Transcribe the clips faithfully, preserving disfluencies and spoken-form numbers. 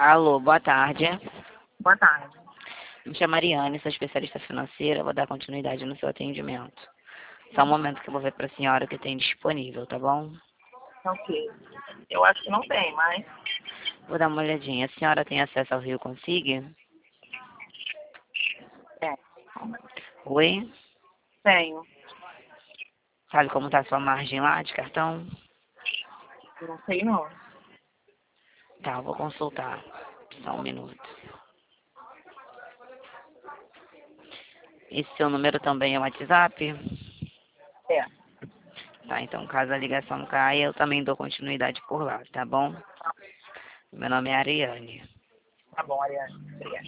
Alô, boa tarde. Boa tarde. Me chamo Mariane, sou especialista financeira, vou dar continuidade no seu atendimento. Só um momento que eu vou ver para a senhora o que tem disponível, tá bom? Ok. Eu acho que não tem, mas Vou dar uma olhadinha. A senhora tem acesso ao Rio Consigue? tem. Oi? Tenho. Sabe como está a sua margem lá de cartão? Não sei não. Tá, eu vou consultar. Só um minuto. Esse seu número também é WhatsApp? É. Tá, então caso a ligação caia, eu também dou continuidade por lá, tá bom? Meu nome é Ariane. Tá bom, Ariane. Obrigada.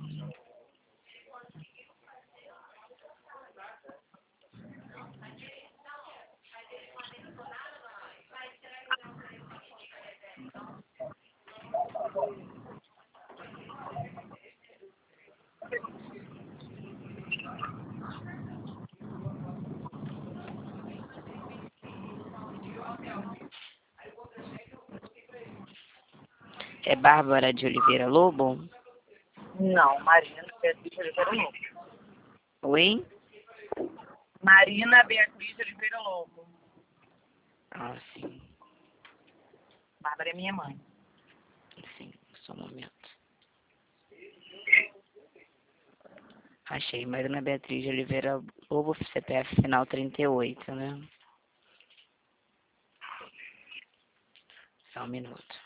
É Bárbara de Oliveira Lobo? Não, Marina Beatriz Oliveira Lobo. Oi? Marina Beatriz Oliveira Lobo. Ah, sim. Bárbara é minha mãe. Sim, só um momento. Achei, Marina Beatriz de Oliveira Lobo, C P F final trinta e oito, né? Só um minuto.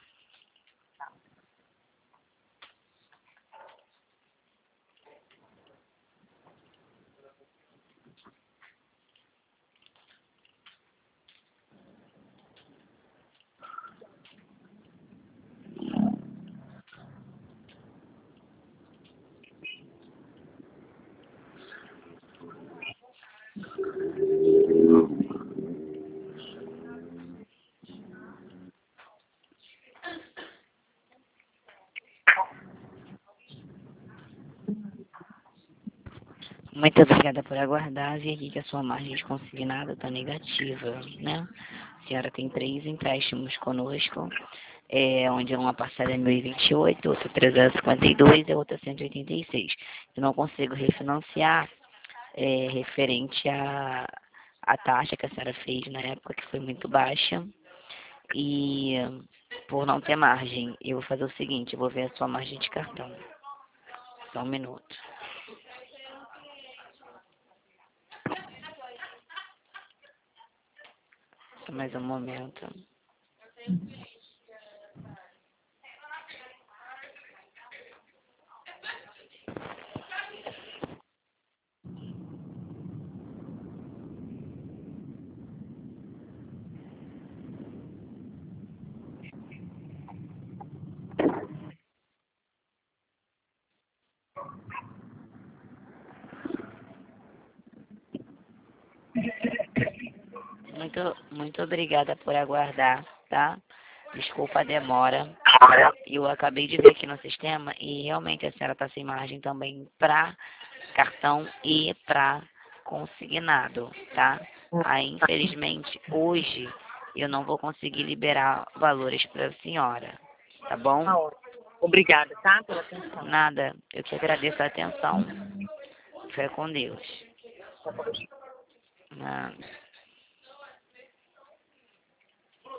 Muito obrigada por aguardar. Vi aqui que a sua margem de consignado está negativa, né? A senhora tem três empréstimos conosco, é, onde uma parcela é mil e vinte e oito, outra trezentos e cinquenta e dois e outra cento e oitenta e seis. Eu não consigo refinanciar é, referente à, à taxa que a senhora fez na época, que foi muito baixa. E por não ter margem, eu vou fazer o seguinte, eu vou ver a sua margem de cartão. Só um minuto. Só mais um momento. Muito, muito obrigada por aguardar, tá? Desculpa a demora. Eu acabei de ver aqui no sistema e realmente a senhora está sem margem também para cartão e para consignado, tá? Aí, infelizmente, hoje eu não vou conseguir liberar valores para a senhora, tá bom? Tá ótimo. Obrigada, tá? Pela atenção. Nada, eu te agradeço a atenção. Fé com Deus. Tá bom. Nada.